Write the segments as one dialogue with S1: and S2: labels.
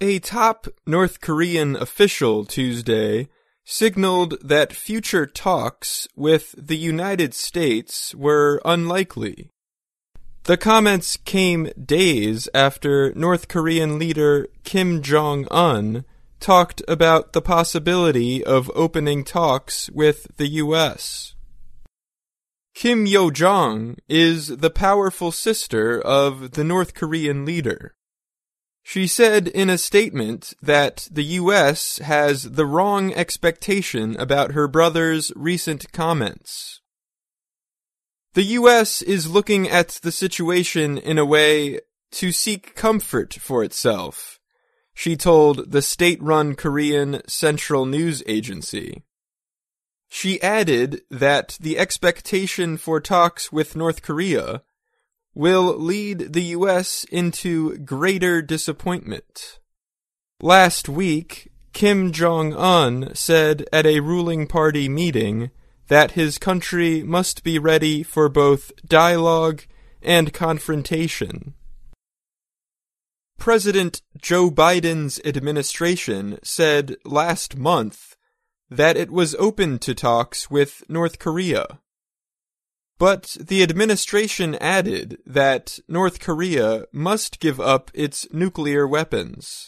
S1: A top North Korean official Tuesday signaled that future talks with the United States were unlikely. The comments came days after North Korean leader Kim Jong-un talked about the possibility of opening talks with the U.S. Kim Yo-jong is the powerful sister of the North Korean leader. She said in a statement that the U.S. has the wrong expectation about her brother's recent comments. The U.S. is looking at the situation in a way to seek comfort for itself, she told the state-run Korean Central News Agency. She added that the expectation for talks with North Korea will lead the U.S. into greater disappointment. Last week, Kim Jong-un said at a ruling party meeting that his country must be ready for both dialogue and confrontation. President Joe Biden's administration said last month that it was open to talks with North Korea. But the administration added that North Korea must give up its nuclear weapons.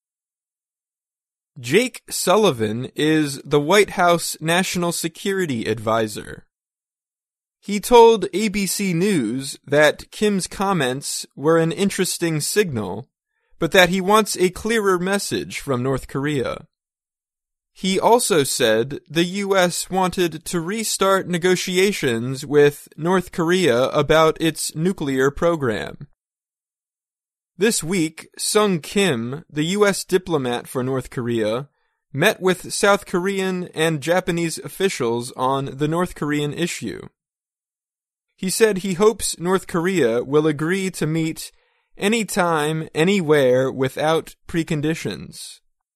S1: Jake Sullivan is the White House National Security Advisor. He told ABC News that Kim's comments were an interesting signal, but that he wants a clearer message from North Korea. He also said the U.S. wanted to restart negotiations with North Korea about its nuclear program. This week, Sung Kim, the U.S. diplomat for North Korea, met with South Korean and Japanese officials on the North Korean issue. He said he hopes North Korea will agree to meet anytime, anywhere without preconditions.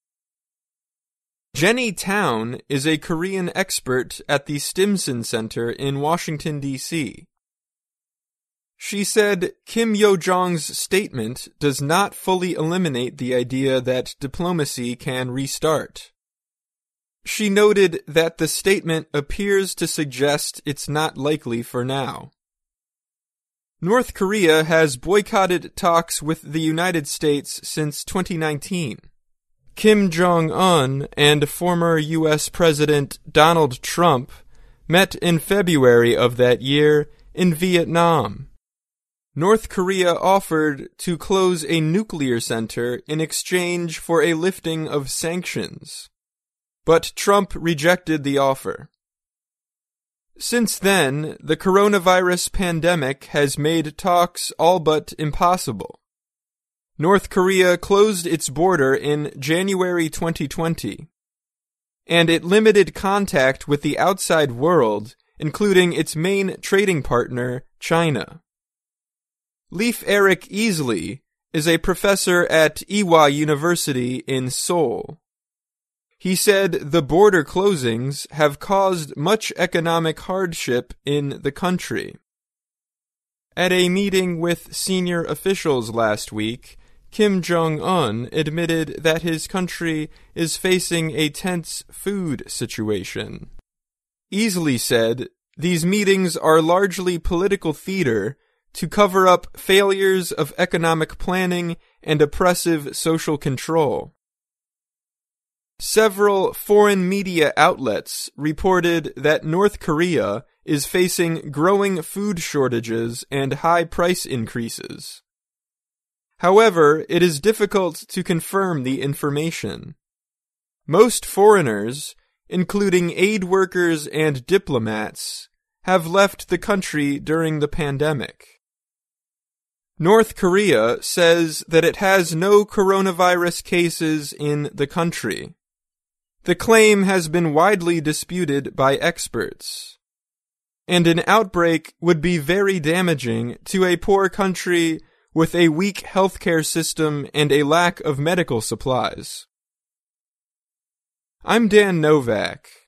S1: Jenny Town is a Korean expert at the Stimson Center in Washington, D.C. She said Kim Yo-jong's statement does not fully eliminate the idea that diplomacy can restart. She noted that the statement appears to suggest it's not likely for now. North Korea has boycotted talks with the United States since 2019. Kim Jong-un and former U.S. President Donald Trump met in February of that year in Vietnam. North Korea offered to close a nuclear center in exchange for a lifting of sanctions, but Trump rejected the offer. Since then, the coronavirus pandemic has made talks all but impossible. North Korea closed its border in January 2020, and it limited contact with the outside world, including its main trading partner, China. Leif Erik Easley is a professor at Ewha University in Seoul. He said the border closings have caused much economic hardship in the country. At a meeting with senior officials last week, Kim Jong-un admitted that his country is facing a tense food situation. Easley said, "These meetings are largely political theater to cover up failures of economic planning and oppressive social control." Several foreign media outlets reported that North Korea is facing growing food shortages and high price increases. However, it is difficult to confirm the information. Most foreigners, including aid workers and diplomats, have left the country during the pandemic. North Korea says that it has no coronavirus cases in the country. The claim has been widely disputed by experts, and an outbreak would be very damaging to a poor country with a weak healthcare system and a lack of medical supplies. I'm Dan Novak.